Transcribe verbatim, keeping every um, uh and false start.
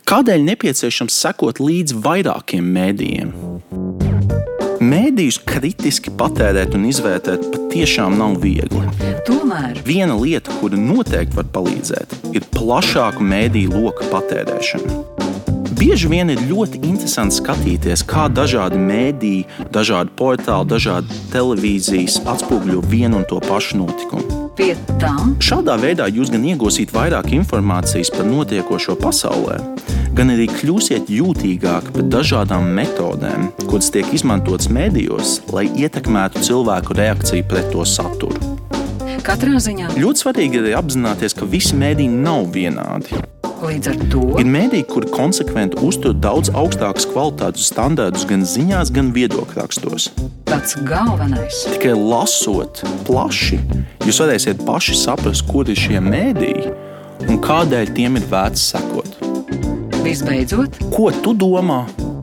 Kādēļ nepieciešams sekot līdz vairākiem mēdījiem? Mēdījus kritiski patērēt un izvērtēt patiešām nav viegli. Tomēr viena lieta, kura noteikti var palīdzēt, ir plašāku mēdīju loka patērēšana. Bieži vien ir ļoti interesanti skatīties, kā dažādi mēdīji, dažādi portāli, dažādi televīzijas atspoguļo vienu un to pašu notikumu. Pie tam Šādā veidā jūs gan iegūsiet vairāk informācijas par notiekošo pasaulē, gan arī kļūsiet jūtīgāki par dažādām metodēm, kuras tiek izmantotas mēdījos, lai ietekmētu cilvēku reakciju pret to saturu. katrā ziņā Ļoti svarīgi ir apzināties, ka visi mēdīji nav vienādi. līdz ar to Ir mēdīji, kuri konsekventi uztur daudz augstākus kvalitātes standartus gan ziņās, gan viedokļrakstos. pats galvenais. Tikai lasot plaši, jūs varēsiet paši saprast, kur ir šie mēdīji un kādēļ tiem ir vērts sekot. Visbeidzot, Ko tu domā?